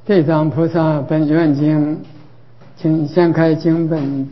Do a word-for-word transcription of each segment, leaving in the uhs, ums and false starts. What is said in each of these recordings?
地藏菩萨本愿经，请掀开经本。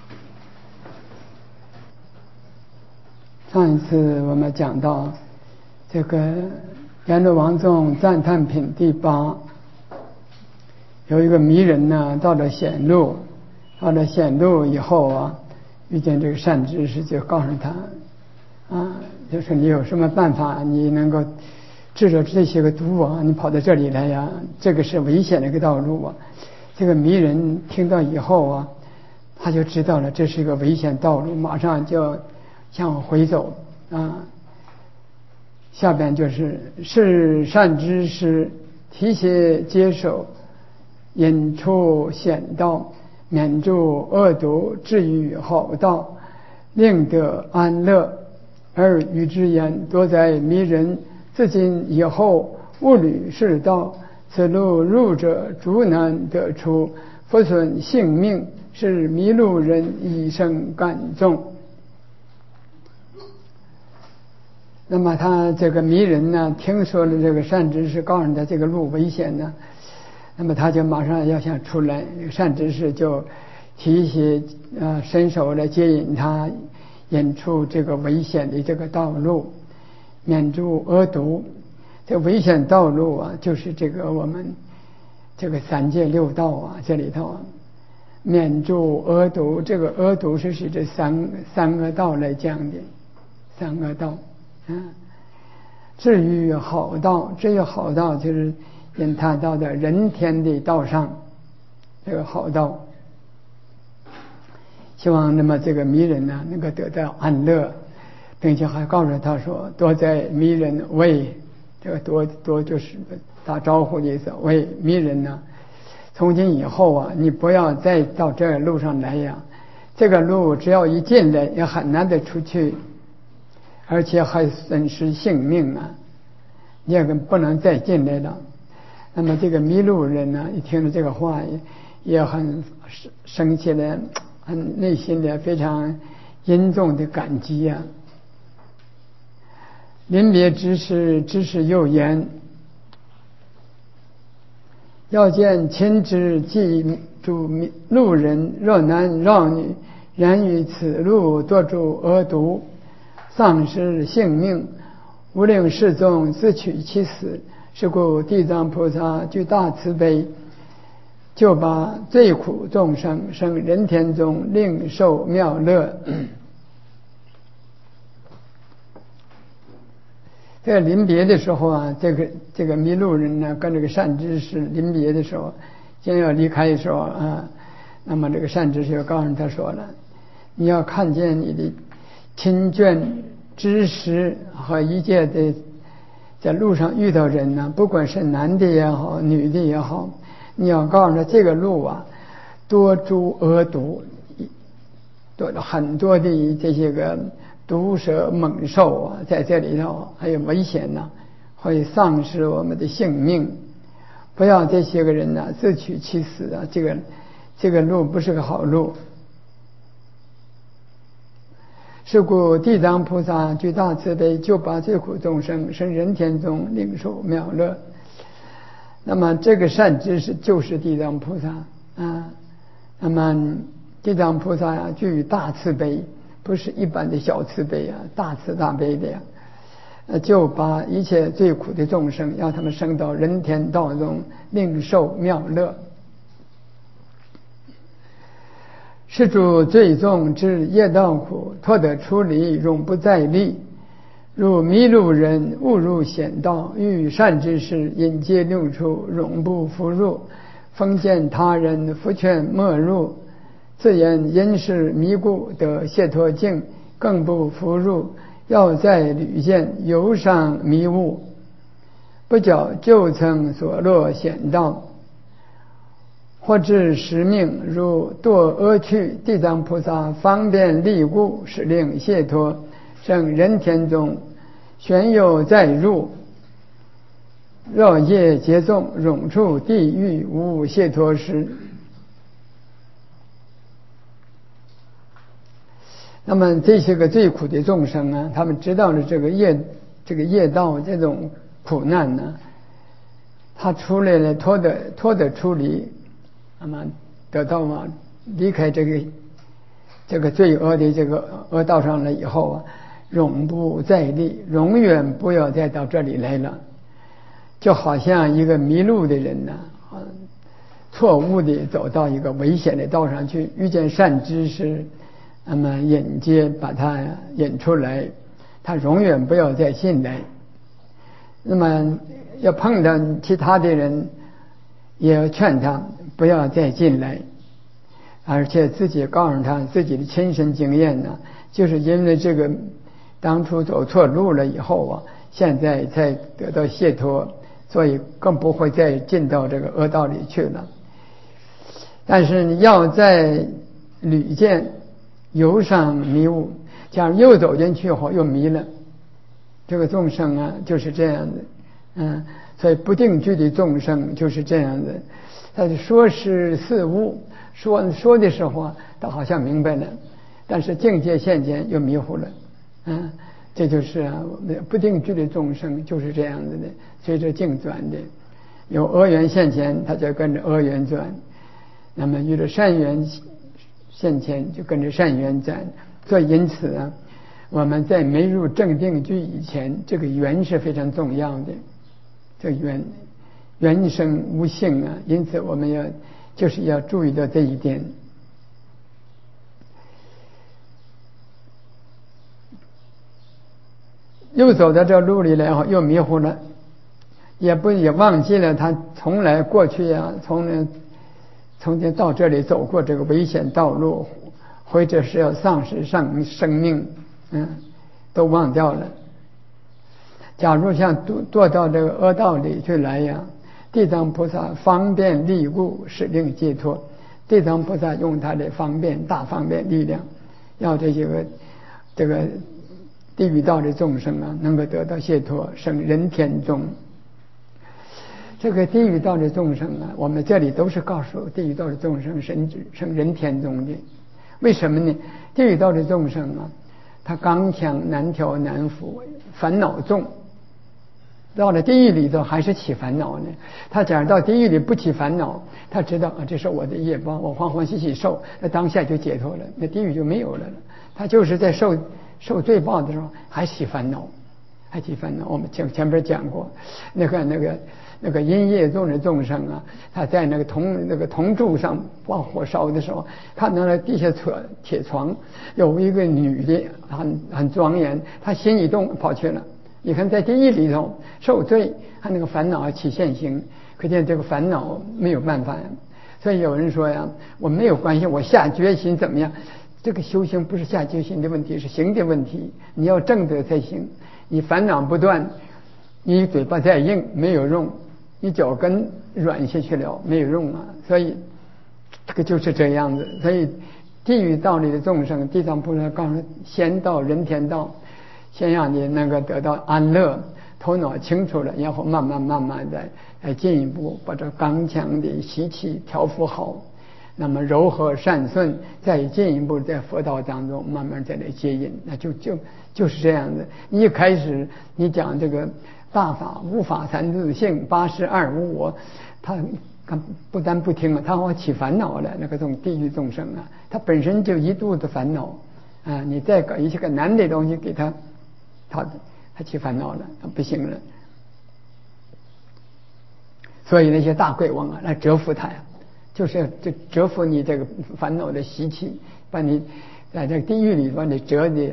上一次我们讲到这个阎罗王众赞叹品第八，有一个迷人呢，到了显路，到了显路以后啊，遇见这个善知识，就告诉他啊，就是你有什么办法，你能够治着这些个毒啊，你跑到这里来呀，这个是危险的一个道路啊。这个迷人听到以后啊，他就知道了这是一个危险道路，马上就向回走啊。下边就是是善知识提携接手，引出险道，免住恶毒，至于好道，令得安乐。而与之言，多在迷人，自今以后勿履是道，此路入者逐难得出，不损性命，是迷路人以生感重。那么他这个迷人呢，听说了这个善知识告诉他这个路危险呢，那么他就马上要想出来，善知识就提携啊伸手来接引他，引出这个危险的这个道路，免住恶毒。这危险道路啊，就是这个我们这个三界六道啊，这里头啊，免住恶毒。这个恶毒是指这三三个道来讲的，三个道。嗯，至于好道，至于好道就是引他到的人天的道上，这个好道。希望那么这个迷人呢能够得到安乐，并且还告诉他说，多在迷人为，这个多多就是打招呼的意思，为迷人呢，从今以后啊，你不要再到这个路上来呀，这个路只要一进来也很难得出去，而且还损失性命啊，你也不能再进来了。那么这个迷路人呢，一听了这个话也也很生气的，很内心的非常严重的感激啊。临别之时，知识又言，要见亲之记住路人，若男若女，然于此路多住恶毒，丧失性命，无令世众自取其死。是故地藏菩萨具大慈悲，就把罪苦众生生人天中，令受妙乐。在临别的时候啊，这个这个迷路人呢，跟这个善知识临别的时候，将要离开的时候啊，那么这个善知识就告诉他说了，你要看见你的亲眷知识和一切的在路上遇到人呢，不管是男的也好，女的也好，你要告诉他这个路啊，多诸恶毒，多了很多的这些个毒蛇猛兽啊，在这里头还有危险呢，会丧失我们的性命。不要这些个人呢自取其死啊，这个这个路不是个好路。是故地藏菩萨具大慈悲，就把罪苦众生生人天中，领受妙乐。那么这个善知识就是地藏菩萨啊。那么地藏菩萨呀，具大慈悲，不是一般的小慈悲啊，大慈大悲的呀。就把一切最苦的众生，让他们升到人天道中，领受妙乐。是诸罪重之业道苦，脱得出离，永不再历。如迷路人误入险道，遇善知识引接六处，永不复入。封见他人复劝莫入，自言因是迷故得解脱境，更不复入。要在屡见游上迷雾，不较旧曾所落险道，或致实命，如堕恶趣。地藏菩萨方便利故，使令解脱，生人天中，旋有再入。若业结重，永处地狱，无解脱时。那么这些个最苦的众生啊，他们知道了这个业这个业道这种苦难呢， 他出来了，脱得脱得出离，那么得到啊离开这个这个罪恶的这个恶道上了以后啊，永不再立，永远不要再到这里来了。就好像一个迷路的人呢，啊，错误的走到一个危险的道上去，遇见善知识，那么引接把他引出来，他永远不要再进来。那么要碰到其他的人，也要劝他不要再进来，而且自己告诉他自己的亲身经验呢，就是因为这个当初走错路了以后啊，现在才得到解脱，所以更不会再进到这个恶道里去了。但是你要在屡见由上迷雾，假如又走进去后又迷了，这个众生啊就是这样的，嗯，所以不定居的众生就是这样的，他就说是似悟，说说的时候啊，他好像明白了，但是境界现前又迷糊了，嗯，这就是啊不定居的众生就是这样子的，随着境转的，有恶缘现前，他就跟着恶缘转。那么遇着善缘现前就跟着善缘转，所以因此啊，我们在没入正定居以前，这个缘是非常重要的。这个缘缘生无性啊，因此我们要就是要注意到这一点。又走到这路里来后，又迷糊了，也不也忘记了他从来过去啊，从从前到这里走过这个危险道路，或者是要丧失上生命，嗯，都忘掉了。假如像堕堕到这个恶道里去来呀，地藏菩萨方便力故，使令解脱。地藏菩萨用他的方便大方便力量，要这些个这个地狱道的众生啊，能够得到解脱，生人天中。这个地狱道的众生啊，我们这里都是告诉地狱道的众生生生人天中的。为什么呢？地狱道的众生啊，他刚强难调难服，烦恼重，到了地狱里头还是起烦恼呢。他假如到地狱里不起烦恼，他知道啊，这是我的业报，我欢欢喜喜受，那当下就解脱了，那地狱就没有了。他就是在受受罪报的时候还起烦恼，还起烦恼。我们前前边讲过，那个那个那个阴业中的众生啊，他在那个铜那个铜柱上往火烧的时候，看到了地下铁铁床，有一个女的很很庄严，他心一动跑去了。你看在地狱里头受罪，他那个烦恼起现行，可见这个烦恼没有办法呀。所以有人说呀，我没有关系，我下决心怎么样？这个修行不是下决心的问题，是行的问题。你要正得才行。你烦恼不断，你嘴巴再硬没有用，你脚跟软下去了没有用啊。所以这个就是这样子。所以地狱道里的众生，地藏菩萨告诉先到人天道，先让你能够得到安乐，头脑清楚了，然后慢慢慢慢的再进一步把这刚强的习气调伏好，那么柔和善顺，再进一步在佛道当中慢慢再来接引，那就就就是这样的。你一开始你讲这个大法无法三自性八十二无我，他不但不听了，他会起烦恼了。那个种地狱众生啊，他本身就一肚子烦恼啊，你再搞一些个难的东西给他，他他起烦恼了，不行了。所以那些大鬼王啊来折服他呀，就是就折服你这个烦恼的习气，把你在这个地狱里把你折的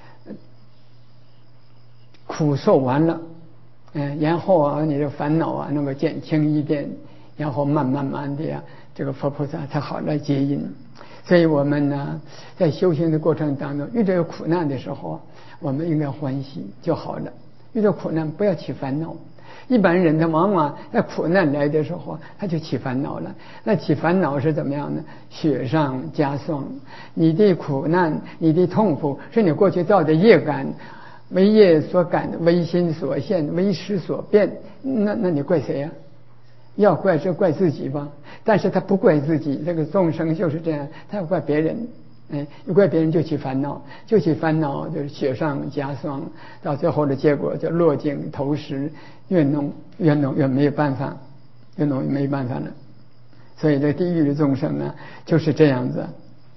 苦受完了，嗯，然后啊你的烦恼啊能够减轻一点，然后慢慢慢的呀，这个佛菩萨才好来接引。所以我们呢在修行的过程当中，遇到有苦难的时候，我们应该欢喜就好了。遇到苦难不要起烦恼。一般人他往往在苦难来的时候他就起烦恼了。那起烦恼是怎么样呢？雪上加霜。你的苦难你的痛苦是你过去造的业感，为业所感，为心所现，为识所变，那那你怪谁呀？要怪就怪自己吧。但是他不怪自己，这个众生就是这样，他要怪别人。哎，一怪别人就起烦恼，就起烦恼就是雪上加霜，到最后的结果就落井投石，越弄越弄越没有办法。 就弄没办法了。所以这地狱的众生呢就是这样子。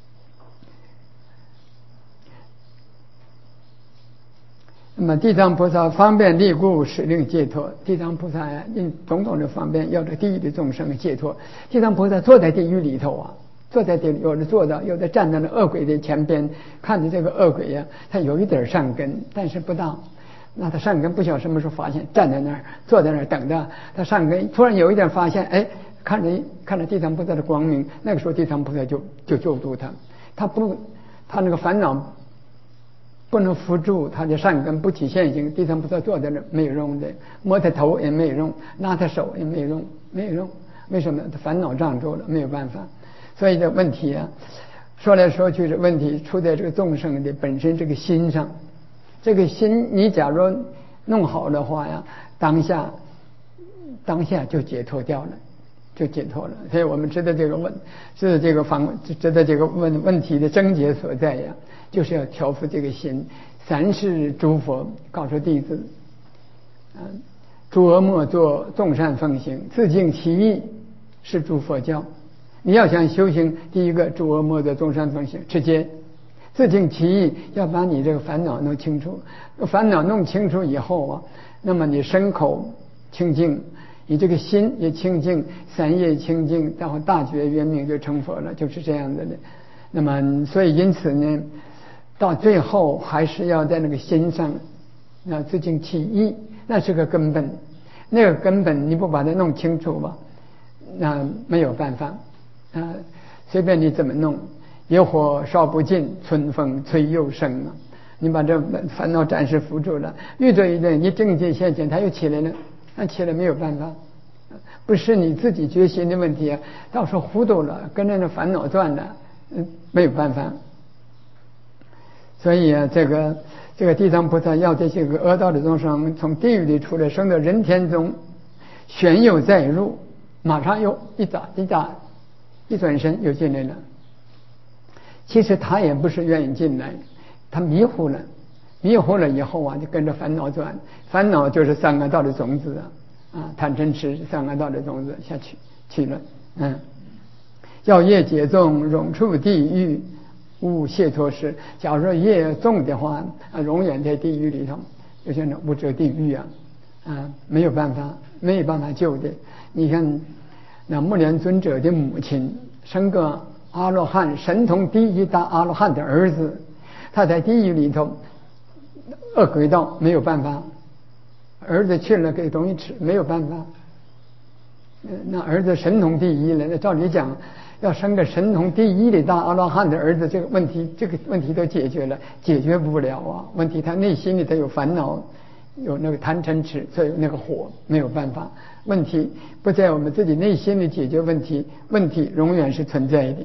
那么地藏菩萨方便利故，使令解脱。地藏菩萨呀，因种种的方便，要这地狱的众生解脱。地藏菩萨坐在地狱里头啊，坐在地狱，有的坐到，有的站在那恶鬼的前边，看着这个恶鬼呀，他有一点善根，但是不大。那他善根不晓得什么时候发现，站在那儿，坐在那儿等着。他善根突然有一点发现，哎，看着看着地藏菩萨的光明，那个时候地藏菩萨就就救度他。他不，他那个烦恼不能扶住他的善根，不起现行，地藏菩萨坐在那儿没有用的，摸他头也没有用，拉他手也没有用，没有用。为什么？他烦恼障住了，没有办法。所以这问题啊，说来说去，这问题出在这个众生的本身这个心上。这个心，你假如弄好的话呀，当下当下就解脱掉了，就解脱了。所以我们知道这个问，知道这个方，知道这个问问题的症结所在呀，就是要调伏这个心。三世诸佛告诉弟子，嗯，诸恶莫作，众善奉行，自净其意，是诸佛教。你要想修行，第一个诸恶莫作，众善奉行，直接自净其意，要把你这个烦恼弄清楚。烦恼弄清楚以后啊，那么你身口清净，你这个心也清净，三业清净，然后大觉圆明就成佛了，就是这样的。那么所以因此呢，到最后还是要在那个心上要自净其意，那是个根本。那个根本你不把它弄清楚吧，那没有办法啊，随便你怎么弄，野火烧不尽，春风吹又生啊！你把这烦恼暂时扶住了，越做越对，你境界现前，它又起来了，那起来没有办法，不是你自己决心的问题啊，到时候糊涂了，跟着那烦恼转了，嗯，没有办法。所以啊，这个这个地藏菩萨要这些个恶道的众生从地狱里出来，升到人天中，旋又再入，马上又一打一打一转身又进来了。其实他也不是愿意进来，他迷糊了，迷糊了以后啊，就跟着烦恼转，烦恼就是三恶道的种子啊，啊，贪嗔痴三恶道的种子下去去了，嗯，要业解重，永处地狱，无解脱时。假如说业重的话，啊，永远在地狱里头，就像那无遮地狱啊，啊，没有办法，没有办法救的。你看，那目连尊者的母亲生个阿罗汉，神通第一大阿罗汉的儿子，他在地狱里头恶鬼道没有办法，儿子去了给东西吃没有办法，那儿子神通第一了，那照理讲要生个神通第一的大阿罗汉的儿子，这个问题这个问题都解决了，解决不了啊。问题他内心里头有烦恼，有那个贪嗔痴，所以那个火没有办法。问题不在我们自己内心里解决问题，问题永远是存在的。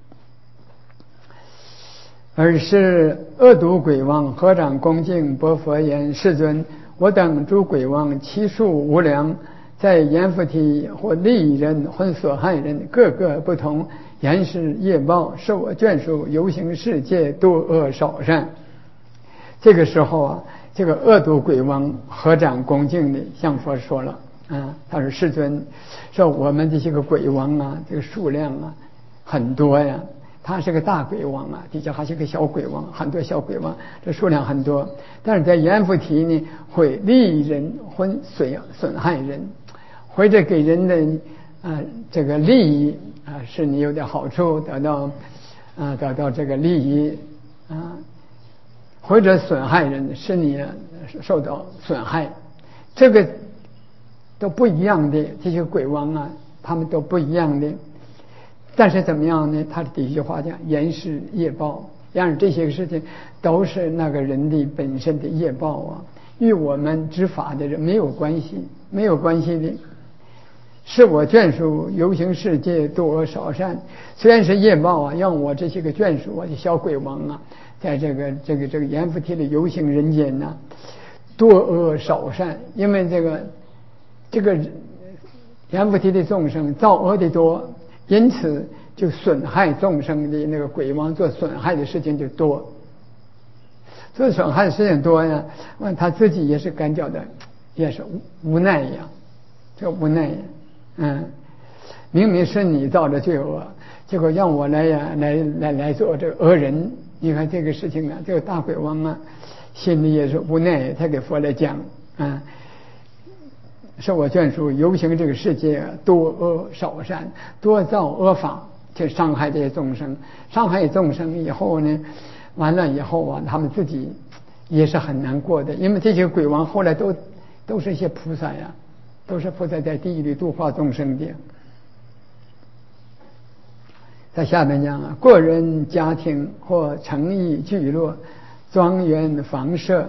而是恶毒鬼王合掌恭敬薄佛言：世尊，我等诸鬼王其数无量，在阎浮提或利人或所害人，各个不同，言是业报，是我眷属游行世界，多恶少善。这个时候啊，这个恶毒鬼王合掌恭敬的向佛说了啊，他说：世尊，说我们这些个鬼王啊，这个数量啊很多呀。他是个大鬼王啊，底下还是个小鬼王，很多小鬼王，这数量很多。但是在阎浮提呢，会利人或损损害人，或者给人的啊、呃、这个利益啊、呃，使你有点好处，得到啊、呃、得到这个利益啊，或者损害人，使你受到损害，这个都不一样的。这些鬼王啊，他们都不一样的。但是怎么样呢？他的第一句话讲：言是业报。然而这些事情都是那个人的本身的业报啊，与我们知法的人没有关系，没有关系的。是我眷属游行世界，多恶少善。虽然是业报啊，让我这些个眷属啊，这小鬼王啊，在这个这个这个阎浮提里游行人间呐、啊，多恶少善。因为这个这个阎浮提的众生造恶的多。因此就损害众生的那个鬼王做损害的事情就多，做损害的事情多呀，他自己也是感觉的，也是无奈呀，这个无奈呀， 嗯，明明是你造的罪恶，结果让我来呀，来来来做这个恶人。你看这个事情啊，这个大鬼王啊，心里也是无奈，他给佛来讲啊，受我眷属游行这个世界，多恶少善，多造恶法，去伤害这些众生，伤害众生以后呢，完了以后啊，他们自己也是很难过的，因为这些鬼王后来都都是一些菩萨呀，都是菩萨在地狱里度化众生的。在下面讲啊，个人家庭或城邑聚落、庄园房舍，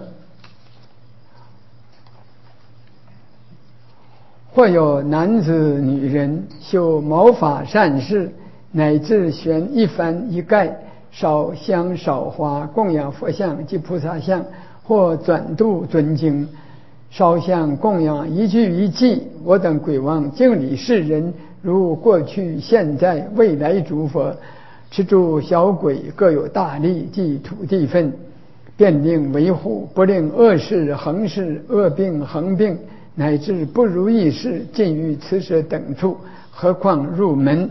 或有男子女人修毛发善事，乃至悬一幡一盖，烧香烧花，供养佛像及菩萨像，或转度尊经，烧香供养一具一祭，我等鬼王敬礼世人，如过去现在未来诸佛，持诸小鬼各有大力，即土地分，便令维护，不令恶事横事，恶病横病，乃至不如意事尽于此舍等处，何况入门。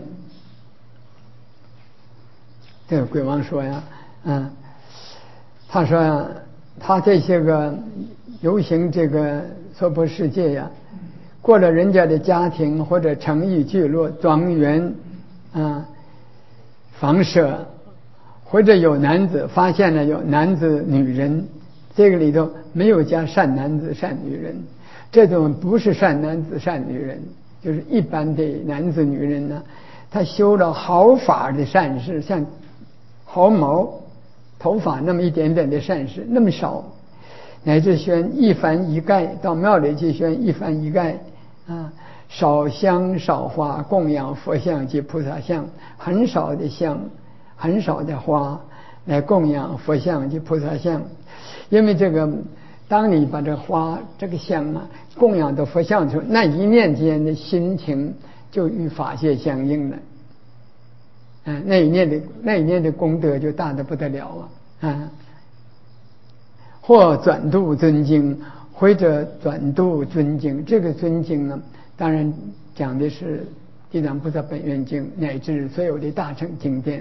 这个鬼王说呀，嗯，他说呀，他这些个游行这个娑婆世界呀，过了人家的家庭或者城邑聚落、庄园啊、房舍，或者有男子发现了有男子女人，这个里头没有加善男子善女人，这种不是善男子善女人，就是一般的男子女人呢，他修了毫发的善事，像毫毛头发那么一点点的善事，那么少，乃至宣一幡一盖，到庙里去宣一幡一盖啊，烧香烧花，供养佛像及菩萨像，很少的香，很少的花来供养佛像及菩萨像。因为这个当你把这个花这个香啊供养到佛像的时候，那一念间的心情就与法界相应了，嗯，那一念的那一念的功德就大得不得了啊！啊，或转度尊经，或者转度尊经，这个尊经呢，当然讲的是地藏菩萨本愿经，乃至所有的大乘经典。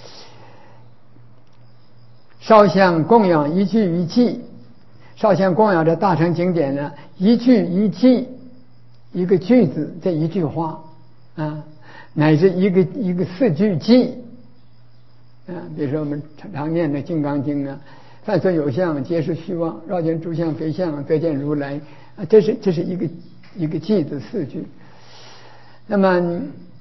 烧香供养一句一记，烧香供养的大乘经典呢，一句一记，一个句子，这一句话啊，乃至一个一个四句偈啊，比如说我们常常念的《金刚经》啊，凡所有相，皆是虚妄；绕见诸相非相，则见如来。啊，这是这是一个一个偈子四句。那么，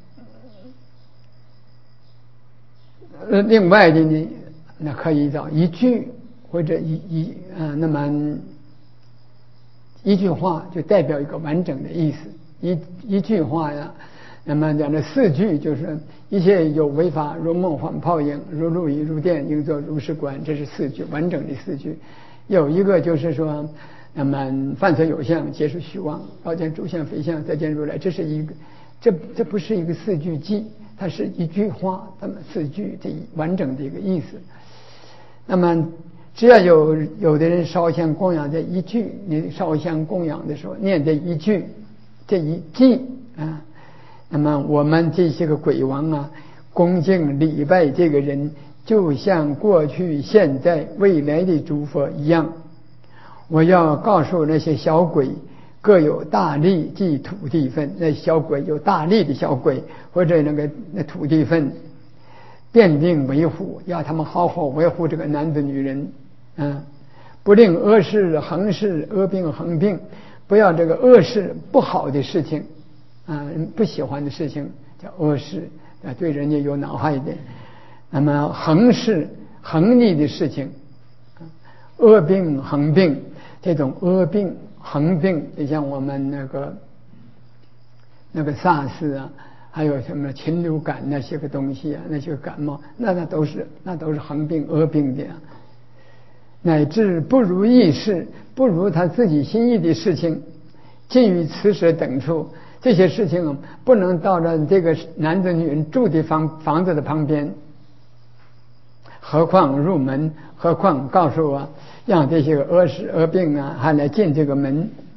呃，另外的呢，那可以找一句或者一一啊，那么一句话就代表一个完整的意思。一一句话呀，那么讲的四句就是一切有为法，如梦幻泡影，如露亦如电，应作如是观，这是四句完整的四句。有一个就是说，那么凡所有相，皆是虚妄；绕见诸相非相，则见如来。这是一个，这这不是一个四句偈，它是一句话，那么四句这完整的一个意思。那么只要有有的人烧香供养这一句，你烧香供养的时候念这一句，这一偈啊，那么我们这些个鬼王啊，恭敬礼拜这个人，就像过去现在未来的诸佛一样。我要告诉那些小鬼，各有大力，即土地分。那小鬼有大力的小鬼，或者那个那土地分，便令维护，要他们好好维护这个男子女人，嗯，不令恶事横事，恶病横病，不要这个恶事不好的事情啊，不喜欢的事情叫恶事啊，对人家有恼害的。那么横事横逆的事情，恶病横病，这种恶病横病，就像我们那个那个萨斯啊，还有什么禽流感那些个东西啊，那些个感冒，那那都是那都是横病恶病的啊。乃至不如意事，不如他自己心意的事情，尽于此舍等处，这些事情不能到了这个男子女人住的房房子的旁边，何况入门，何况告诉我让这些个恶事恶病啊还来进这个门